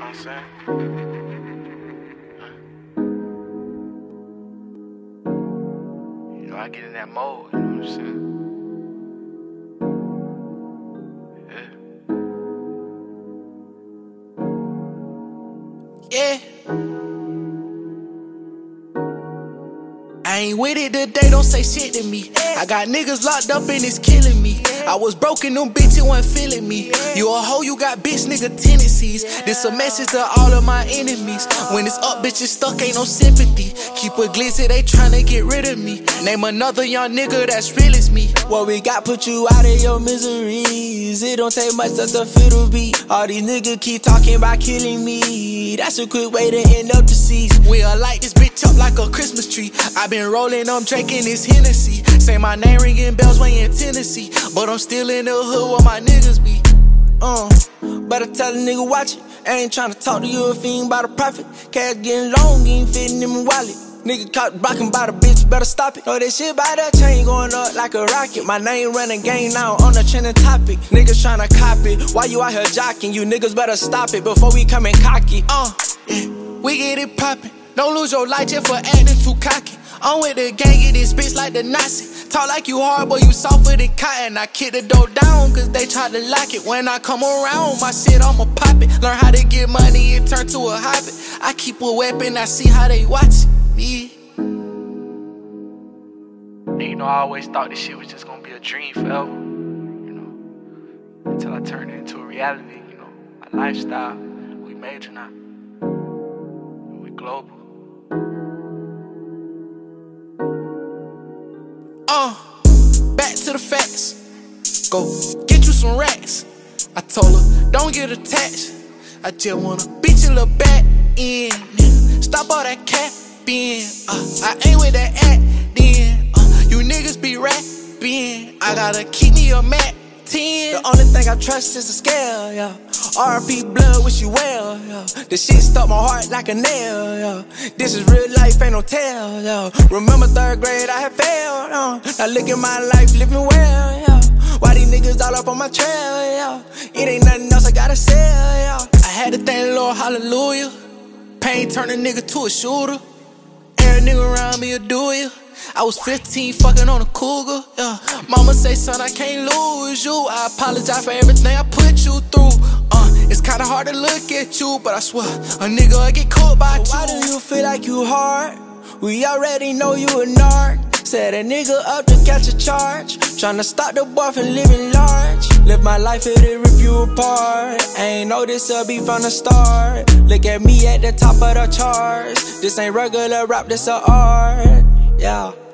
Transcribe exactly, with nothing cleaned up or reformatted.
I'm saying? You know, I get in that mode, you know what I'm saying? Yeah. I ain't with it today, don't say shit to me. I got niggas locked up and it's killing me. I was broken, them bitches wasn't feeling me. You a hoe, you got bitch nigga tendencies. This a message to all of my enemies. When it's up, bitches stuck, ain't no sympathy. Keep a glizzy, they tryna get rid of me. Name another young nigga that's real as me. What we got put you out of your miseries. It don't take much just to feel the beat. All these niggas keep talking about killing me. That's a quick way to end up deceased. We'll light this bitch up like a Christmas tree. I been rolling, I'm drinking this Hennessy. Say my name ringing bells way in Tennessee. But I'm still in the hood where my niggas be. Uh, better tell a nigga watch it. I ain't tryna talk to you if he ain't bout a profit. Cash getting long, he ain't fitting in my wallet. Nigga caught rockin' by the bitch, better stop it. Know that shit by that chain going up like a rocket. My name running game now on the trending topic. Niggas tryna copy. Why you out here jocking? You niggas better stop it before we come in cocky. Uh, yeah, we get it poppin'. Don't lose your life just for acting too cocky. I'm with the gang, get this bitch like the Nazi. Talk like you hard, boy, you softer than cotton. I kick the door down, cause they try to lock it. When I come around, my shit, I'ma pop it. Learn how to get money, it turn to a hobby. I keep a weapon, I see how they watch it. Yeah. And you know, I always thought this shit was just gonna be a dream forever. You know, until I turned it into a reality, you know. My lifestyle, we major now. We global. Uh, back to the facts. Go get you some racks. I told her, don't get attached. I just wanna beat your little back in. Stop all that capping. Uh, I ain't with that act then. Uh, you niggas be rapping. I gotta keep me a mat ten. The only thing I trust is the scale, yeah. R P blood, wish you well, yeah. The shit stuck my heart like a nail, yeah. This is real life, ain't no tell, yeah. Remember third grade, I had failed, uh. Now look at my life, living well, yeah. Why these niggas all up on my trail, yeah. It ain't nothing else I gotta sell, yeah. I had to thank the Lord, hallelujah. Pain turn a nigga to a shooter. Every nigga around me a do ya. I was fifteen, fucking on a cougar, yeah. Mama say, son, I can't lose you. I apologize for everything I put you through. Uh, it's kinda hard to look at you, but I swear, a nigga will get caught by you. Why do you feel like you hard? We already know you a narc. Set a nigga up to catch a charge. Tryna stop the boy from living large. Live my life, it'll rip you apart. Ain't know this'll be from the start. Look at me at the top of the charts. This ain't regular rap, this a art. Yeah.